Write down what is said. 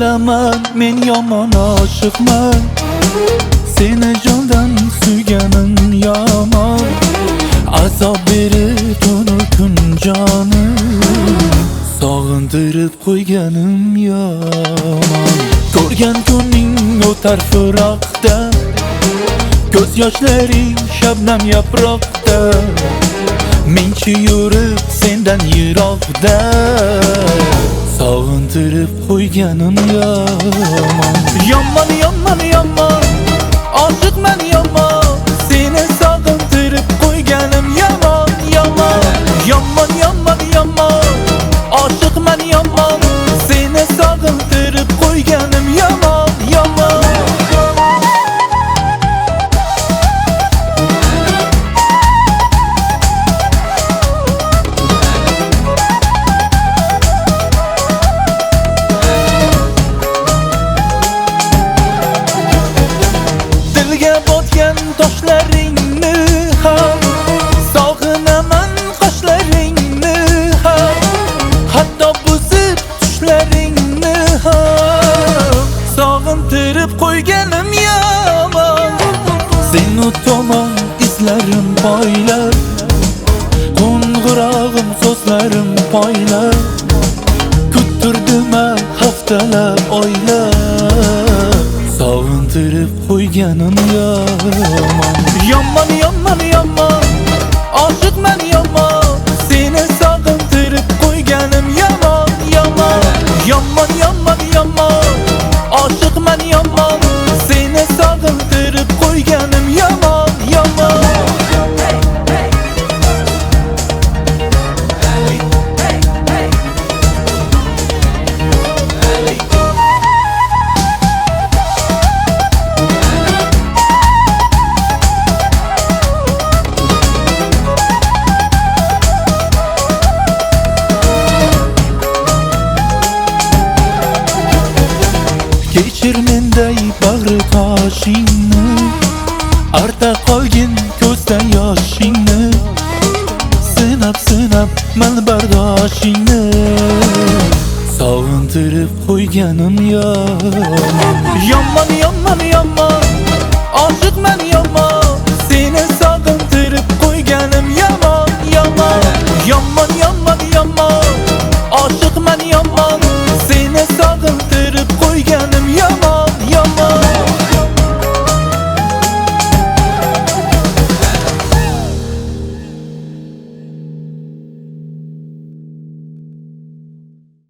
Bilaman men yomon oshiqman, seni jondan suyganim yomon. Azob berib tunu kun jonim, sog'intirib qo'yganim yomon. Ko'rgan kuning o'tar firoqda, ko'z yoshlaring shabnam yaproqda. Menchi yurib sendan yiroqda, sog'intirib qo'yganim yomon. Yomon, yomon, yomon, oshiqman yomon, seni sog'intirib qo'yganim yomon, yomon. Yomon, yomon, yomon, oshiqman yomon, seni sog'intirib qo'yganim yomon, yomon. Dilga botgan toshlaringni ham, sog'inaman qoshlaringni ham, hatto buzib tushlaringni ham, sog'intirib qo'yganim yomon. Seni tomon izlarim poylar, qo'ng'irog'im so'zlarim poylar, kuttirdim haftalab oylab, sog'intirib qo'yganim yomon. Yomon, yomon, yomon, oshiqman yomon, seni sog'intirib qo'yganim yomon, yomon. Yomon, yomon, yomon, oshiqman yomon, seni sog'intirib qo'yganim yomon, yomon. Kechir menday bag'ri toshingni, arta qolgin ko'zda yoshingni, sinab sinab mal bardoshingni, sog'intirib qo'yganim yomon. Yomon, yomon, yomon, oshiqman yomon.